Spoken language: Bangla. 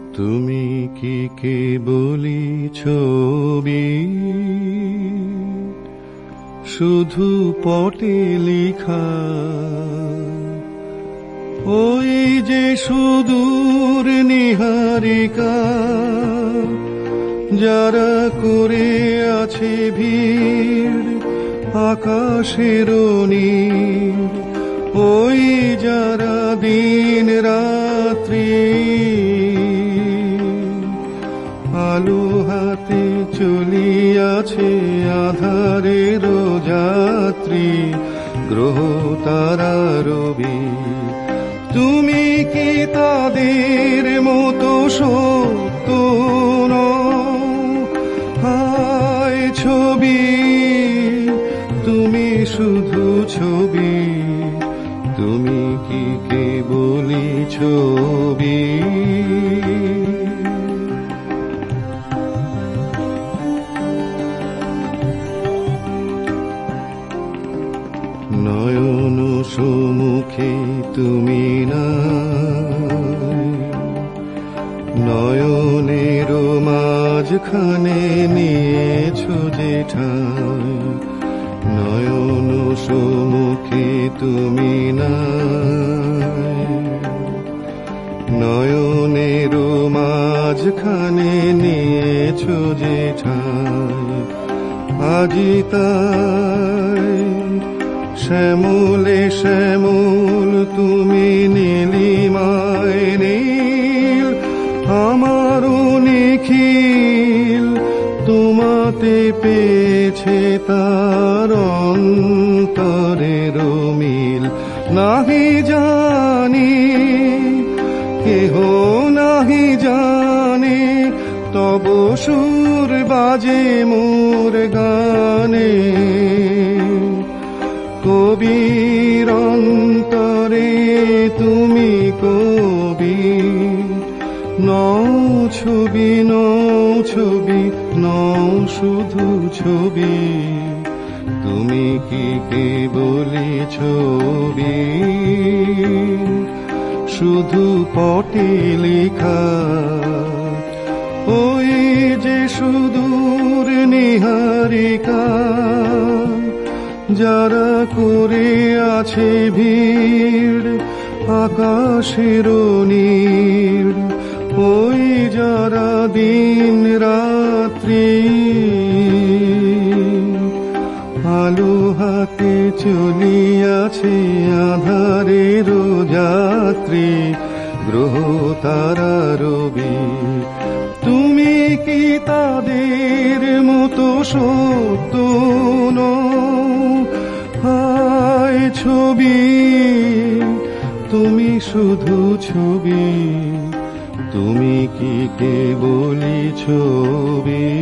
তুমি কি কেবলি ছবি, শুধু পটে লেখা? ওই যে সুদূর নিহারিকা, যারা করে আছে ভিড় আকাশের নীল, ওই যারা দিন রাত্রি আলো হাতে চলিয়াছে আধারের যাত্রী, গ্রহ তারা রবি। তুমি কি তাদের মতো সত্য নও? হায় ছবি, তুমি শুধু ছবি, তুমি কি কেবলি ছবি? নয়ন সম্মুখে তুমি নাই, নয়নের মাঝখানে নিয়েছো যে ঠাঁই। নয়ন সম্মুখে তুমি নাই, নয়নের মাঝখানে নিয়েছো যে ঠাঁই। আজি তাই শ্যামলে শ্যামল তুমি নীলিমায় নীল, আমারও নিখিল তোমাতে পেয়েছে তার অন্তরের মিল। নাহি জানি কেহ নাহি জানে, তব সুর বাজে মোর গানে। কবির অন্তরে তুমি কবি, নও ছবি নও ছবি, নও শুধু ছবি, তুমি কি কেবলি ছবি, শুধু পটে লেখা? ওই যে সুদূর নিহারিকা, যারা করে আছে ভিড় আকাশের নীল, ওই যারা দিন রাত্রি আলো হাতে চলিয়াছে আধারের যাত্রী, গ্রহ তারা রবি। তুমি কি তাদের মতো সত্য নও? হায় ছবি, তুমি শুধু ছবি, তুমি কি কেবলি ছবি?